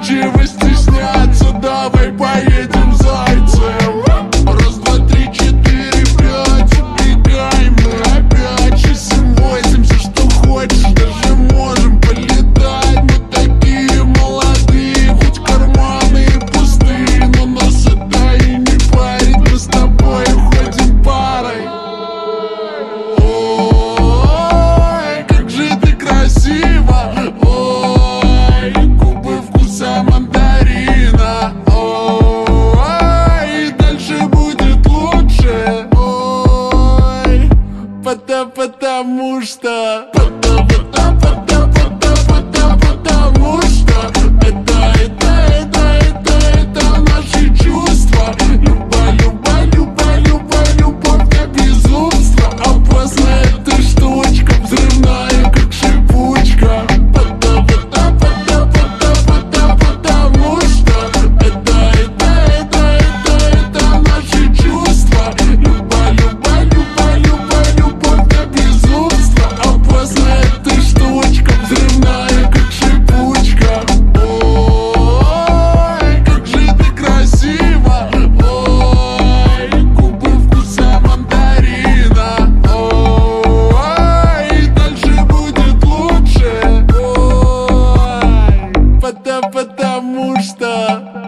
Нечего стесняться, давай поедем зайцем. Раз, два, три, четыре, пять, убегаем мы опять. 6, 7, 8, все что хочешь, даже можем полетать. Мы такие молодые, хоть карманы и пустые, но нас это и не парит, мы с тобой ходим парой. Ой, как же ты красива, ой, губы вкуса мандарина, ой, дальше будет лучше, ой, потому что потому что это наши чувства. Любовь как безумство, опасна эта штучка, взрывная как шипучка. Потому что это наши чувства. Любовь как безумство, опасна эта штучка, взрывная как шипучка. Ой, как же ты красива, ой, губы вкуса мандарина, ой, дальше будет лучше, ой, потому что